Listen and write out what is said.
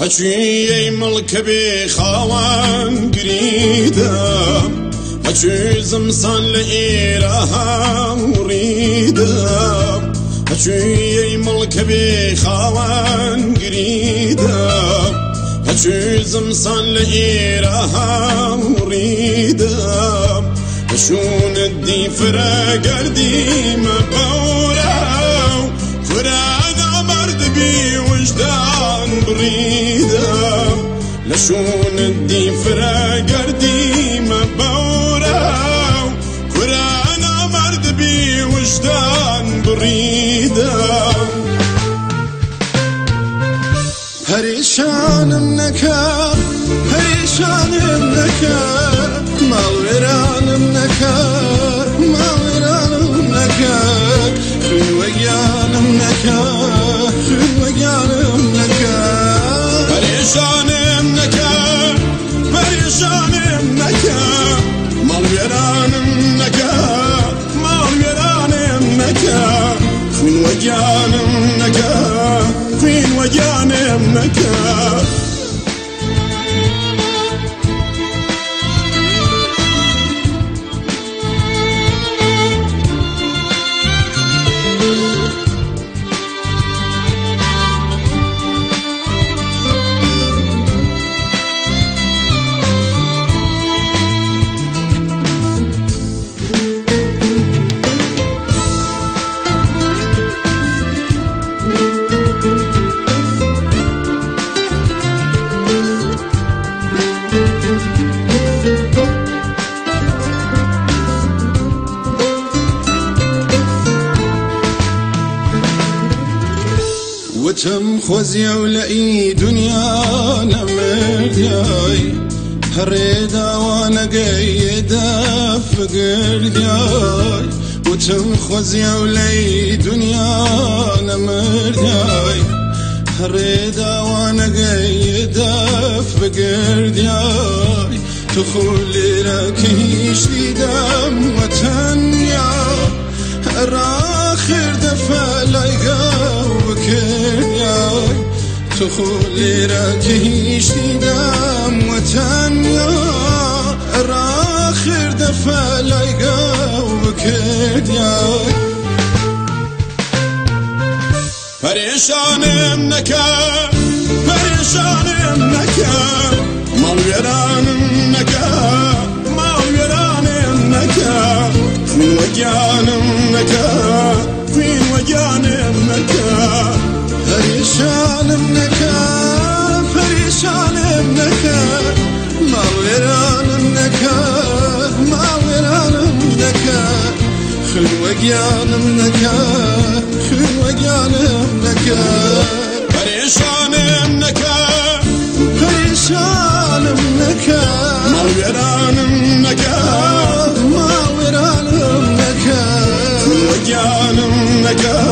هەچووی مڵکە بێ خاوان گریدم هەچووی زمسان لە ئێرە هاوڕیدم هەچووی مڵکە بێ خاوان گریدم هەچووی زمسان لە ئێرە هاوڕیدم هەشونت دی فرەگەردیمە بەورە کورادا بەردبی وجدان بڕیدم لەشونت دی فرەگەردیمە بەورە کورادا بەردبی وجدان بڕیدم پەریشانم نەکە پەریشانم نەکە ماڵوێرانم نەکە ماڵوێرانم نەکە خوێنوەگیانم نەکە خوێنوەگیانم نەکە پەریشانم نەکە پەریشانم نەکە ماڵوێرانم نەکە ماڵوێرانم نەکە خوێنوەگیانم نەکە خوێنوەگیانم نەکە وتم خۆزیە و لە ئی دنیا نەمردیای هەڕێ داوانەگەی دەفگردیای وتم خۆزیە و لە ئی دنیا نەمردیای هەڕێ داوانەگەی دەفگردیای تخۆ لێرە کەیش دیدەم وەتەنیا هەڕاخر دەفە لایگە وکردیای تخۆ لێرە کەیش دیدەم وەتەنیا هەڕاخر دەفە لایگە وکردیای پەریشانم نەکە پەریشانم نەکە ماڵوێرانم نەکە ماڵوێرانم نەکە خوێنوەگیانم نەکە خوێنوەگیانم نەکە پەریشانم نەکە پەریشانم نەکە ماڵوێرانم نەکە ماڵوێرانم نەکە خوێنوەگیانم نەکە خوێنوەگیانم نەکە پەریشانم نەکە پەریشانم نەکە ماڵوێرانم نەکە ماڵوێرانم نەکە خوێنوەگیانم نەکە